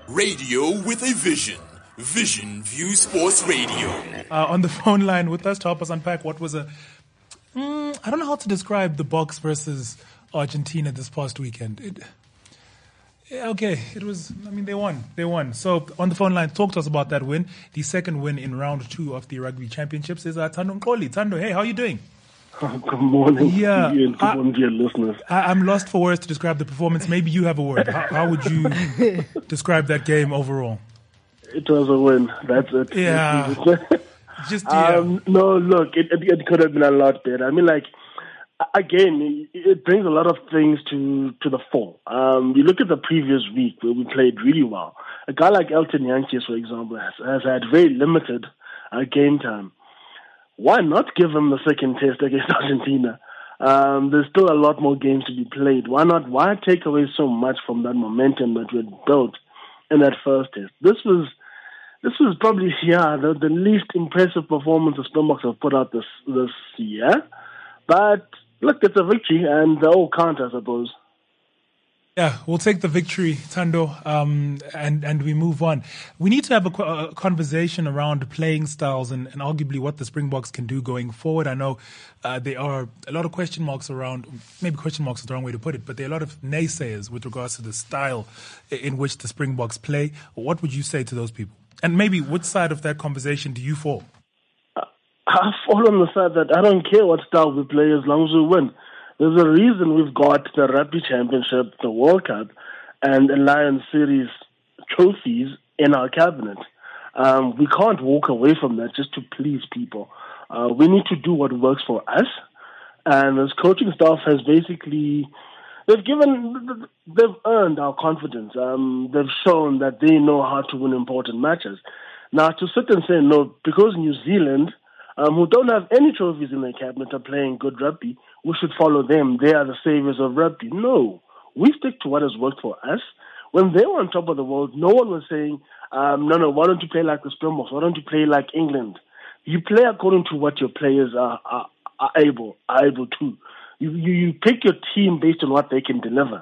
Radio with a vision. Vision View Sports Radio. On the phone line with us to help us unpack what was I don't know how to describe the Boks versus Argentina this past weekend. They won. So on the phone line, talk to us about that win. The second win in round 2 of the Rugby Championships is Thando Nkoli. Thando, hey, how are you doing? Good morning. Yeah, to you and good morning to your listeners. I'm lost for words to describe the performance. Maybe you have a word. How would you describe that game overall? It was a win. That's it. Yeah. No, look, it could have been a lot better. I mean, again, it brings a lot of things to the fore. You look at the previous week where we played really well. A guy like Elton Jantjies, for example, has had very limited game time. Why not give him the second test against Argentina? There's still a lot more games to be played. Why not? Why take away so much from that momentum that we had built in that first test? This was probably the least impressive performance the Springboks have put out this year. But look, it's a victory, and they all count, I suppose. Yeah, we'll take the victory, Thando, and we move on. We need to have a conversation around playing styles and arguably what the Springboks can do going forward. I know there are a lot of question marks around, maybe question marks is the wrong way to put it, but there are a lot of naysayers with regards to the style in which the Springboks play. What would you say to those people? And maybe which side of that conversation do you fall? I fall on the side that I don't care what style we play as long as we win. There's a reason we've got the Rugby Championship, the World Cup, and the Lions Series trophies in our cabinet. We can't walk away from that just to please people. We need to do what works for us. And this coaching staff has basically, they've earned our confidence. They've shown that they know how to win important matches. Now, to sit and say, no, because New Zealand, who don't have any trophies in their cabinet, are playing good rugby, we should follow them. They are the saviors of rugby. No, we stick to what has worked for us. When they were on top of the world, no one was saying, no, why don't you play like the Springboks? Why don't you play like England? You play according to what your players are able to. You pick your team based on what they can deliver.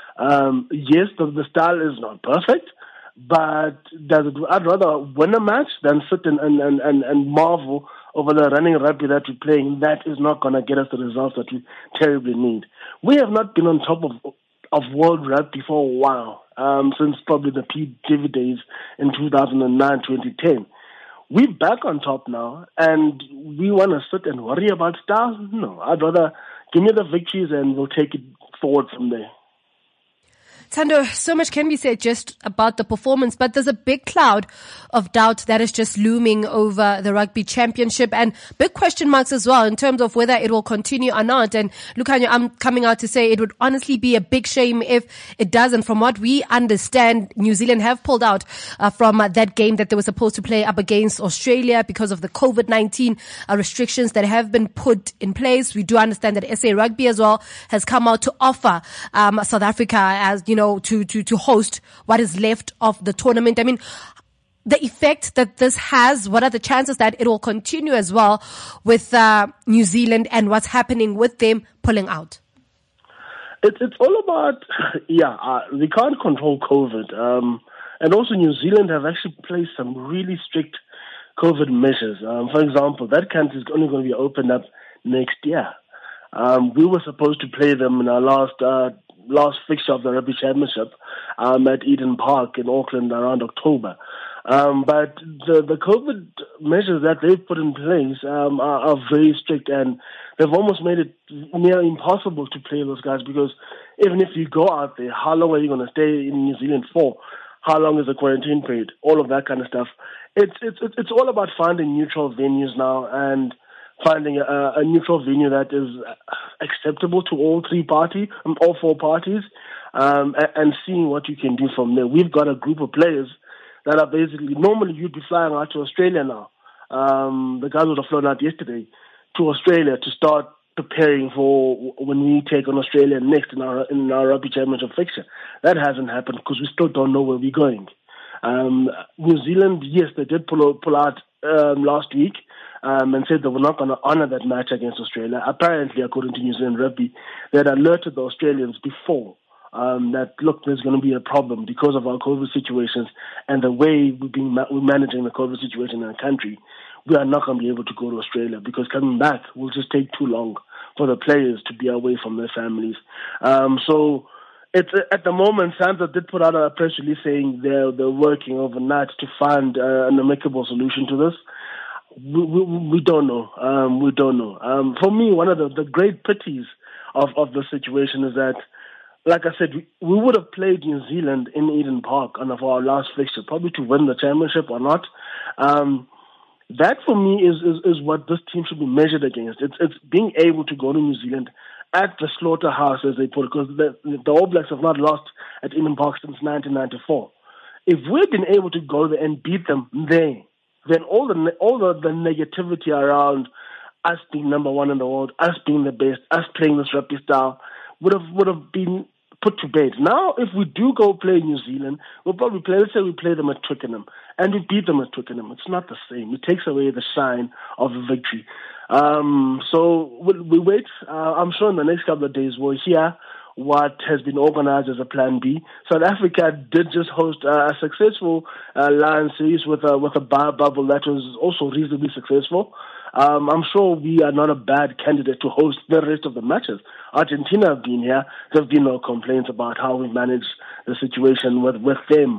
Yes, the style is not perfect, but I'd rather win a match than sit and marvel over the running rugby that we're playing. That is not going to get us the results that we terribly need. We have not been on top of world rugby for a while, since probably the Pete Divi days in 2009, 2010. We're back on top now, and we want to sit and worry about stars? No, I'd rather give me the victories and we'll take it forward from there. Thando, so much can be said just about the performance, but there's a big cloud of doubt that is just looming over the Rugby Championship and big question marks as well in terms of whether it will continue or not. And Lukhanyo, I'm coming out to say it would honestly be a big shame if it doesn't. From what we understand, New Zealand have pulled out from that game that they were supposed to play up against Australia because of the COVID-19 restrictions that have been put in place. We do understand that SA Rugby as well has come out to offer South Africa as, to host what is left of the tournament. I mean, the effect that this has, what are the chances that it will continue as well with New Zealand and what's happening with them pulling out? It's all about, we can't control COVID. And also New Zealand have actually placed some really strict COVID measures. For example, that country is only going to be opened up next year. We were supposed to play them in our last fixture of the Rugby Championship at Eden Park in Auckland around October. But the COVID measures that they've put in place are very strict, and they've almost made it near impossible to play those guys, because even if you go out there, how long are you going to stay in New Zealand for? How long is the quarantine period? All of that kind of stuff. It's all about finding neutral venues now and finding a neutral venue that is acceptable to all four parties, and seeing what you can do from there. We've got a group of players that are basically, normally you'd be flying out to Australia now. The guys would have flown out yesterday to Australia to start preparing for when we take on Australia next in our Rugby Championship fixture. That hasn't happened because we still don't know where we're going. New Zealand, yes, they did pull out last week and said they were not going to honor that match against Australia. Apparently, according to New Zealand Rugby, they had alerted the Australians before that, look, there's going to be a problem because of our COVID situations and the way we're managing the COVID situation in our country. We are not going to be able to go to Australia because coming back will just take too long for the players to be away from their families. So it's at the moment, SANZA did put out a press release saying they're working overnight to find an amicable solution to this. We don't know. We don't know. For me, one of the great pities of the situation is that, like I said, we would have played New Zealand in Eden Park on our last fixture, probably to win the championship or not. That for me is what this team should be measured against. It's being able to go to New Zealand at the slaughterhouse, as they put it, because the All Blacks have not lost at Eden Park since 1994. If we've been able to go there and beat them there, then all the negativity around us being number one in the world, us being the best, us playing this rugby style would have been put to bed. Now, if we do go play New Zealand, we'll probably play, let's say we play them at Twickenham, and we beat them at Twickenham. It's not the same. It takes away the shine of the victory. So we wait. I'm sure in the next couple of days we'll hear what has been organized as a plan B. South Africa did just host a successful Lion series with a bubble that was also reasonably successful. I'm sure we are not a bad candidate to host the rest of the matches. Argentina have been here. There have been no complaints about how we managed the situation with them.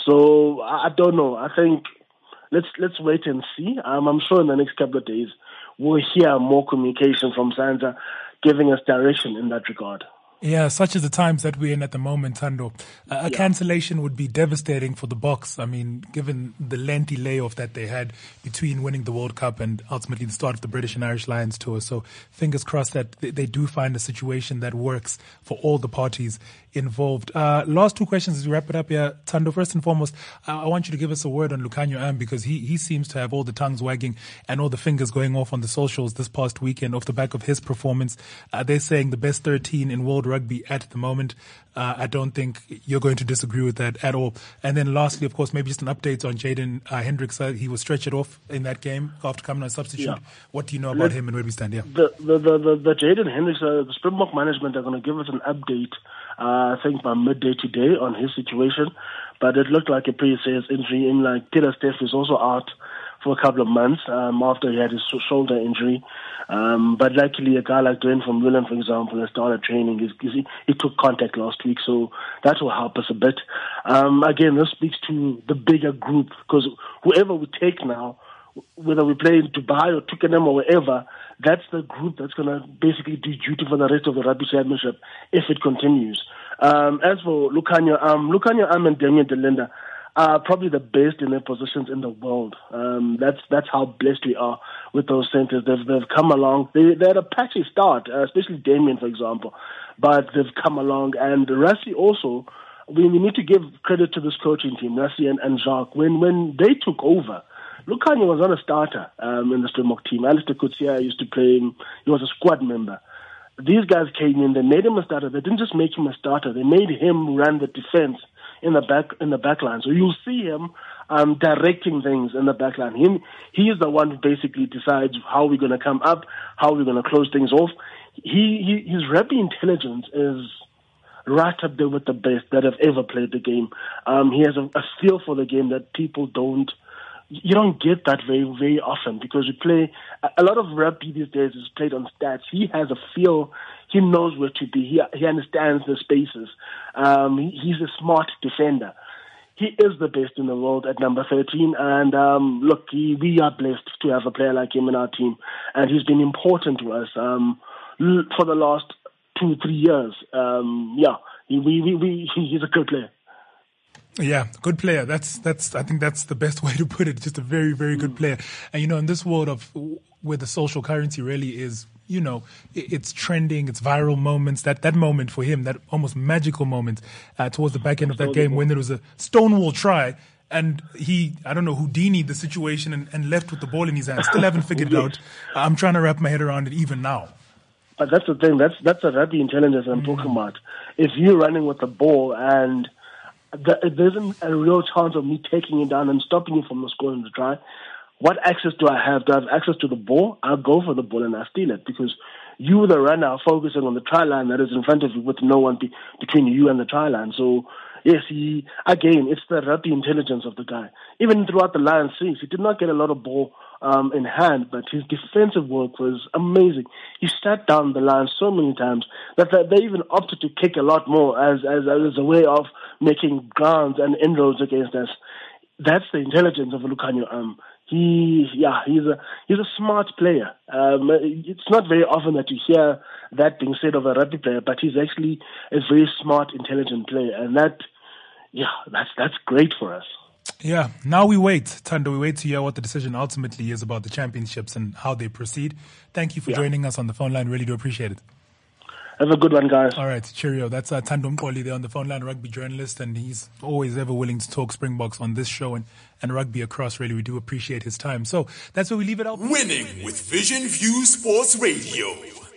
So I don't know. I think let's wait and see. I'm sure in the next couple of days we'll hear more communication from SANZA giving us direction in that regard. Yeah, such as the times that we're in at the moment, Thando. A cancellation would be devastating for the Boks. I mean, given the lengthy layoff that they had between winning the World Cup and ultimately the start of the British and Irish Lions tour. So fingers crossed that they do find a situation that works for all the parties involved. Last two questions as we wrap it up here. Thando, first and foremost, I want you to give us a word on Lukhanyo Am, because he seems to have all the tongues wagging and all the fingers going off on the socials this past weekend off the back of his performance. They're saying the best 13 in world rugby at the moment. I don't think you're going to disagree with that at all. And then lastly, of course, maybe just an update on Jaden Hendricks. He was stretchered off in that game after coming on substitute. Yeah. What do you know about him and where we stand here? The Jaden Hendricks, the Springbok management are going to give us an update, I think by midday today, on his situation. But it looked like a pretty serious injury. And like Peter Steff is also out for a couple of months after he had his shoulder injury. But luckily, a guy like Dwayne from Willem, for example, has started training. He took contact last week, so that will help us a bit. Again, this speaks to the bigger group, because whoever we take now, whether we play in Dubai or Twickenham or wherever, that's the group that's going to basically do duty for the rest of the Rugby Championship if it continues. As for Lukhanyo Am and Damian de Linde are probably the best in their positions in the world. That's how blessed we are with those centers. They've come along. They had a patchy start, especially Damien, for example, but they've come along. And Rassie also, we need to give credit to this coaching team, Rassie and Jacques. When they took over, Lukhanyo was not a starter in the Springbok team. Alistair Coetzee used to play him. He was a squad member. These guys came in, they made him a starter. They didn't just make him a starter. They made him run the defense in the back line. So you'll see him directing things in the back line. He is the one who basically decides how we're going to come up, how we're going to close things off. His rugby intelligence is right up there with the best that have ever played the game. He has a feel for the game that people you don't get that very, very often, because we play a lot of rugby these days is played on stats. He has a feel. He knows where to be. He understands the spaces. He's a smart defender. He is the best in the world at number 13. And look, we are blessed to have a player like him in our team. And he's been important to us for the last 2-3 years. He's a good player. Yeah, good player. That's. I think that's the best way to put it. Just a very, very good player. And in this world of where the social currency really is, it's trending, it's viral moments. That moment for him, that almost magical moment towards the back end of that game when there was a Stonewall try, and I don't know, Houdini the situation and left with the ball in his hand. Still haven't figured it out. I'm trying to wrap my head around it even now. But that's the thing. That's a rugby intelligence I'm talking about. If you're running with the ball and there isn't a real chance of me taking it down and stopping you from scoring the try, what access do I have? Do I have access to the ball? I'll go for the ball and I'll steal it, because you, the runner, are focusing on the try line that is in front of you with no one between you and the try line. So, yes, it's the rugby intelligence of the guy. Even throughout the Lions series, he did not get a lot of ball in hand, but his defensive work was amazing. He sat down the Lions so many times that they even opted to kick a lot more as a way of making grounds and inroads against us. That's the intelligence of Lukhanyo. He's a smart player. It's not very often that you hear that being said of a rugby player, but he's actually a very smart, intelligent player, and that's great for us. Yeah, now we wait, Thando. We wait to hear what the decision ultimately is about the championships and how they proceed. Thank you for joining us on the phone line. Really do appreciate it. Have a good one, guys. All right, cheerio. That's Thando Mqoli there on the phone line, rugby journalist, and he's always ever willing to talk Springboks on this show and rugby across. Really, we do appreciate his time. So that's where we leave it out. Winning with Vision View Sports Radio.